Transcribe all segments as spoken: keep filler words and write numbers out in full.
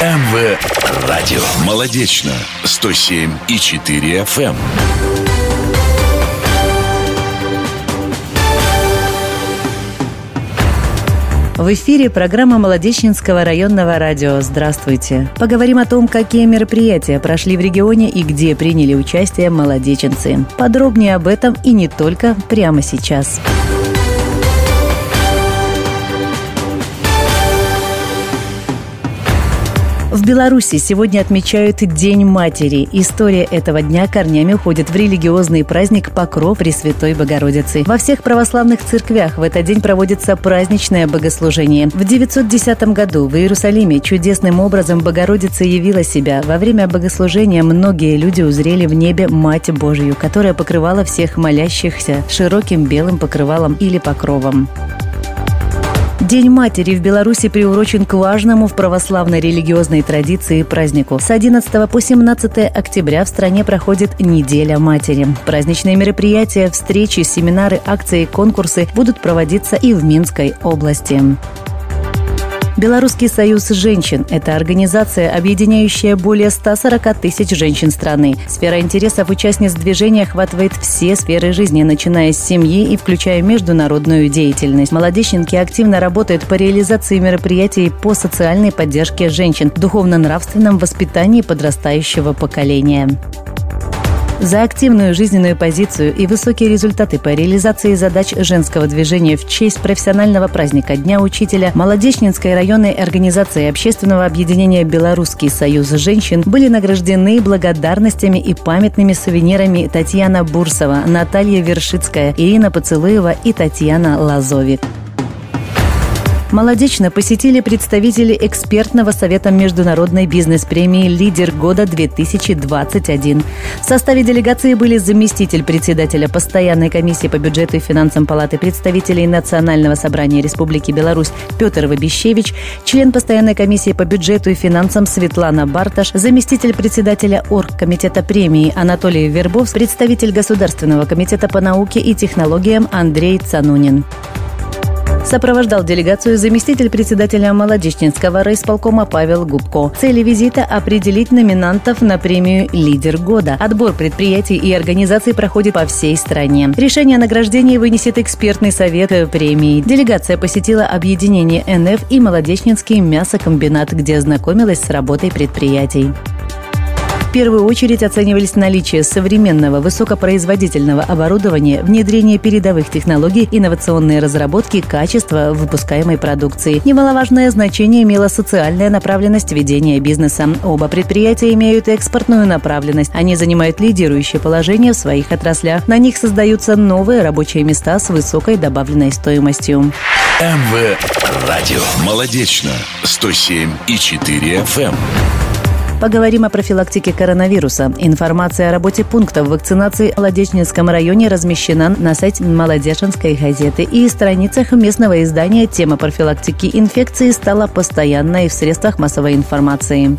МВ Радио. Молодечно. сто семь и четыре эф эм. В эфире программа Молодечнинского районного радио. Здравствуйте. Поговорим о том, какие мероприятия прошли в регионе и где приняли участие молодеченцы. Подробнее об этом и не только прямо сейчас. В Беларуси сегодня отмечают День матери. История этого дня корнями уходит в религиозный праздник Покров Пресвятой Богородицы. Во всех православных церквях в этот день проводится праздничное богослужение. В девятьсот десятом году в Иерусалиме чудесным образом Богородица явила себя. Во время богослужения многие люди узрели в небе Мать Божию, которая покрывала всех молящихся широким белым покрывалом или покровом. День матери в Беларуси приурочен к важному в православной религиозной традиции празднику. С одиннадцатого по семнадцатое октября в стране проходит Неделя матери. Праздничные мероприятия, встречи, семинары, акции, конкурсы будут проводиться и в Минской области. Белорусский союз женщин – это организация, объединяющая более ста сорока тысяч женщин страны. Сфера интересов участниц движения охватывает все сферы жизни, начиная с семьи и включая международную деятельность. Молодечники активно работают по реализации мероприятий по социальной поддержке женщин, духовно-нравственном воспитании подрастающего поколения. За активную жизненную позицию и высокие результаты по реализации задач женского движения в честь профессионального праздника Дня учителя Молодечнинской районной организации общественного объединения «Белорусский союз женщин» были награждены благодарностями и памятными сувенирами Татьяна Бурсова, Наталья Вершицкая, Ирина Поцелуева и Татьяна Лазовик. Молодечно посетили представители экспертного совета международной бизнес-премии «Лидер года-две тысячи двадцать один». В составе делегации были заместитель председателя Постоянной комиссии по бюджету и финансам Палаты представителей Национального собрания Республики Беларусь Петр Вабищевич, член Постоянной комиссии по бюджету и финансам Светлана Барташ, заместитель председателя Оргкомитета премии Анатолий Вербов, представитель Государственного комитета по науке и технологиям Андрей Цанунин. Сопровождал делегацию заместитель председателя Молодечнинского райисполкома Павел Губко. Цели визита – определить номинантов на премию «Лидер года». Отбор предприятий и организаций проходит по всей стране. Решение о награждении вынесет экспертный совет премии. Делегация посетила объединение эн эф и Молодечнинский мясокомбинат, где ознакомилась с работой предприятий. В первую очередь оценивались наличие современного высокопроизводительного оборудования, внедрение передовых технологий, инновационные разработки, качество выпускаемой продукции. Немаловажное значение имела социальная направленность ведения бизнеса. Оба предприятия имеют экспортную направленность. Они занимают лидирующее положение в своих отраслях. На них создаются новые рабочие места с высокой добавленной стоимостью. МВ Радио. Молодечно. сто семь и четыре эф эм. Поговорим о профилактике коронавируса. Информация о работе пунктов вакцинации в Молодечнинском районе размещена на сайте Молодечнинской газеты и страницах местного издания. Тема профилактики инфекции стала постоянной в средствах массовой информации.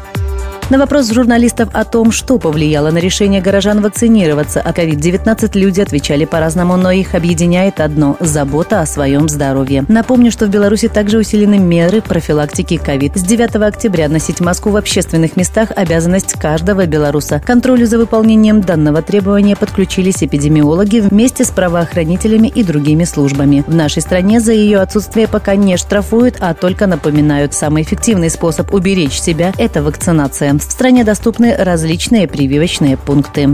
На вопрос журналистов о том, что повлияло на решение горожан вакцинироваться от ковид девятнадцать, люди отвечали по-разному, но их объединяет одно – забота о своем здоровье. Напомню, что в Беларуси также усилены меры профилактики ковид. С девятого октября носить маску в общественных местах – обязанность каждого белоруса. К контролю за выполнением данного требования подключились эпидемиологи вместе с правоохранителями и другими службами. В нашей стране за ее отсутствие пока не штрафуют, а только напоминают. Самый эффективный способ уберечь себя – это вакцинация. В стране доступны различные прививочные пункты.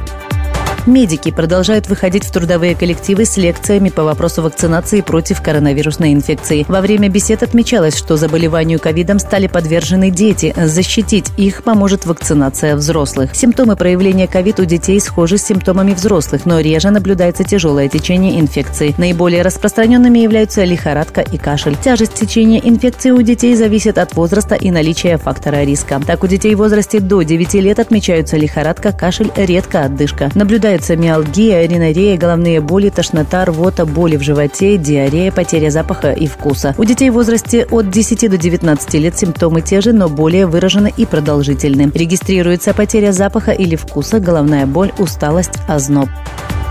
Медики продолжают выходить в трудовые коллективы с лекциями по вопросу вакцинации против коронавирусной инфекции. Во время бесед отмечалось, что заболеванию ковидом стали подвержены дети. Защитить их поможет вакцинация взрослых. Симптомы проявления ковид у детей схожи с симптомами взрослых, но реже наблюдается тяжелое течение инфекции. Наиболее распространенными являются лихорадка и кашель. Тяжесть течения инфекции у детей зависит от возраста и наличия фактора риска. Так, у детей в возрасте до девяти лет отмечаются лихорадка, кашель, редко отдышка. Наблюдается миалгия, ринорея, головные боли, тошнота, рвота, боли в животе, диарея, потеря запаха и вкуса. У детей в возрасте от десяти до девятнадцати лет симптомы те же, но более выражены и продолжительны. Регистрируется потеря запаха или вкуса, головная боль, усталость, озноб.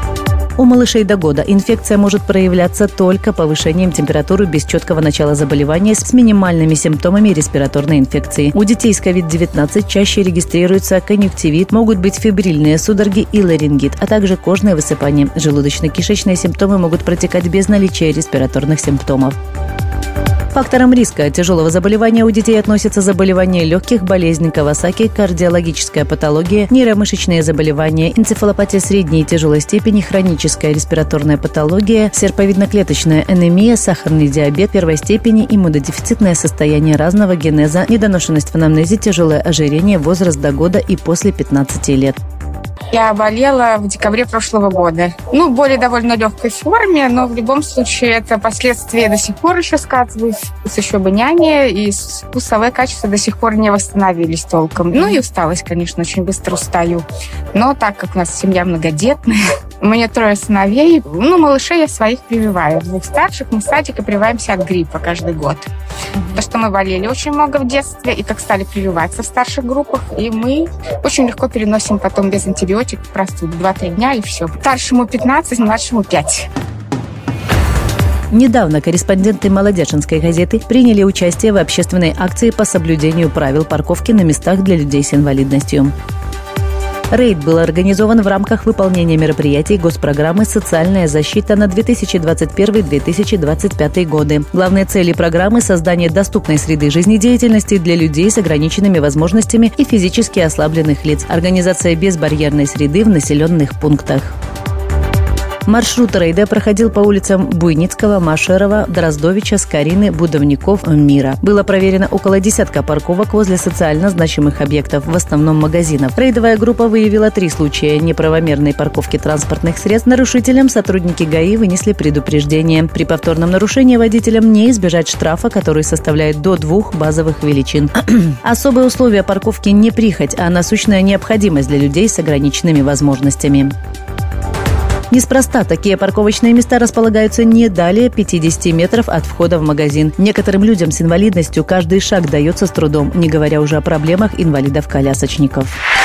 У малышей до года инфекция может проявляться только повышением температуры без четкого начала заболевания с минимальными симптомами респираторной инфекции. У детей с ковид девятнадцать чаще регистрируется конъюнктивит, могут быть фебрильные судороги и ларингит, а также кожное высыпание. Желудочно-кишечные симптомы могут протекать без наличия респираторных симптомов. Фактором риска тяжелого заболевания у детей относятся заболевания легких, болезнь Кавасаки, кардиологическая патология, нейромышечные заболевания, энцефалопатия средней и тяжелой степени, хроническая респираторная патология, серповидно-клеточная анемия, сахарный диабет первой степени, иммунодефицитное состояние разного генеза, недоношенность в анамнезе, тяжелое ожирение, возраст до года и после пятнадцати лет. Я болела в декабре прошлого года. Ну, более довольно легкой форме, но в любом случае это последствия до сих пор еще сказываются. Еще обоняние и вкусовые качества до сих пор не восстановились толком. Ну и усталость, конечно, очень быстро устаю. Но так как у нас семья многодетная, у меня трое сыновей, ну, малышей я своих прививаю. Двух старших мы в садике прививаемся от гриппа каждый год. Потому что мы болели очень много в детстве, и как стали прививаться в старших группах, и мы очень легко переносим потом без антибиотиков простуду. два-три дня и все. Старшему пятнадцать, младшему пять. Недавно корреспонденты Молодеченской газеты приняли участие в общественной акции по соблюдению правил парковки на местах для людей с инвалидностью. Рейд был организован в рамках выполнения мероприятий госпрограммы «Социальная защита» на две тысячи двадцать первый - две тысячи двадцать пятый годы. Главные цели программы – создание доступной среды жизнедеятельности для людей с ограниченными возможностями и физически ослабленных лиц, организация безбарьерной среды в населенных пунктах. Маршрут рейда проходил по улицам Буйницкого, Машерова, Дроздовича, Скорины, Будовников, Мира. Было проверено около десятка парковок возле социально значимых объектов, в основном магазинов. Рейдовая группа выявила три случая неправомерной парковки транспортных средств. Нарушителям сотрудники ГАИ вынесли предупреждение. При повторном нарушении водителям не избежать штрафа, который составляет до двух базовых величин. Особые условия парковки не прихоть, а насущная необходимость для людей с ограниченными возможностями. Неспроста такие парковочные места располагаются не далее пятидесяти метров от входа в магазин. Некоторым людям с инвалидностью каждый шаг дается с трудом, не говоря уже о проблемах инвалидов-колясочников.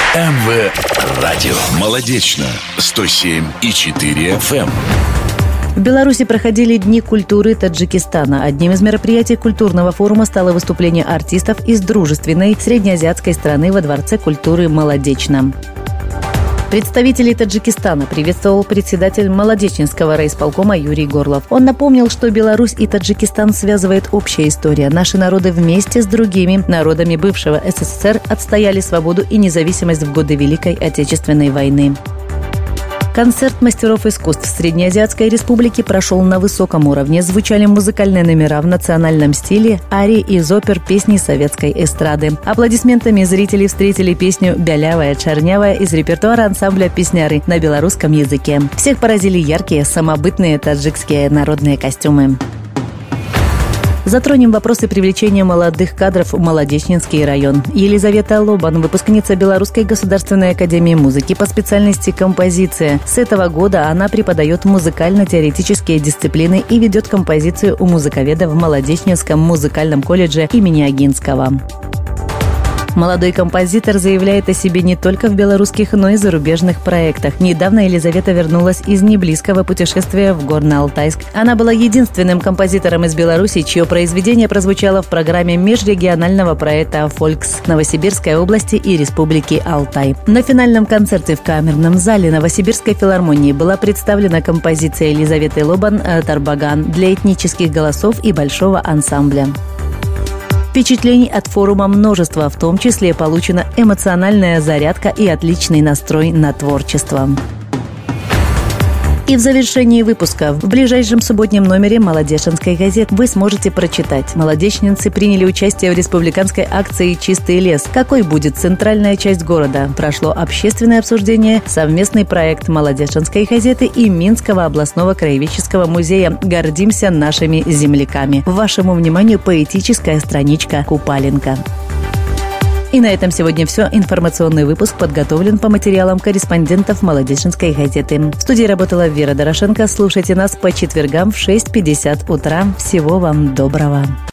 МВ Радио. Молодечно. сто семь и четыре эф эм. В Беларуси проходили Дни культуры Таджикистана. Одним из мероприятий культурного форума стало выступление артистов из дружественной среднеазиатской страны во Дворце культуры «Молодечно». Представителей Таджикистана приветствовал председатель Молодеченского райисполкома Юрий Горлов. Он напомнил, что Беларусь и Таджикистан связывает общая история. Наши народы вместе с другими народами бывшего эс эс эс эр отстояли свободу и независимость в годы Великой Отечественной войны. Концерт мастеров искусств Среднеазиатской республики прошел на высоком уровне. Звучали музыкальные номера в национальном стиле, арии из опер, песни советской эстрады. Аплодисментами зрители встретили песню «Бялявая, чернявая» из репертуара ансамбля «Песняры» на белорусском языке. Всех поразили яркие, самобытные таджикские народные костюмы. Затронем вопросы привлечения молодых кадров в Молодечнинский район. Елизавета Лобан, выпускница Белорусской государственной академии музыки по специальности композиция. С этого года она преподает музыкально-теоретические дисциплины и ведет композицию у музыковеда в Молодечнинском музыкальном колледже имени Огинского. Молодой композитор заявляет о себе не только в белорусских, но и зарубежных проектах. Недавно Елизавета вернулась из неблизкого путешествия в Горно-Алтайск. Она была единственным композитором из Беларуси, чье произведение прозвучало в программе межрегионального проекта «Фолькс» Новосибирской области и Республики Алтай. На финальном концерте в камерном зале Новосибирской филармонии была представлена композиция Елизаветы Лобан «Тарбаган» для этнических голосов и большого ансамбля. Впечатлений от форума множество, в том числе получена эмоциональная зарядка и отличный настрой на творчество. И в завершении выпуска в ближайшем субботнем номере Молодеченской газеты вы сможете прочитать. Молодечнинцы приняли участие в республиканской акции «Чистый лес». Какой будет центральная часть города? Прошло общественное обсуждение, совместный проект Молодеченской газеты и Минского областного краеведческого музея «Гордимся нашими земляками». Вашему вниманию поэтическая страничка Купаленко. И на этом сегодня все. Информационный выпуск подготовлен по материалам корреспондентов Молодеченской газеты. В студии работала Вера Дорошенко. Слушайте нас по четвергам в шесть пятьдесят утра. Всего вам доброго.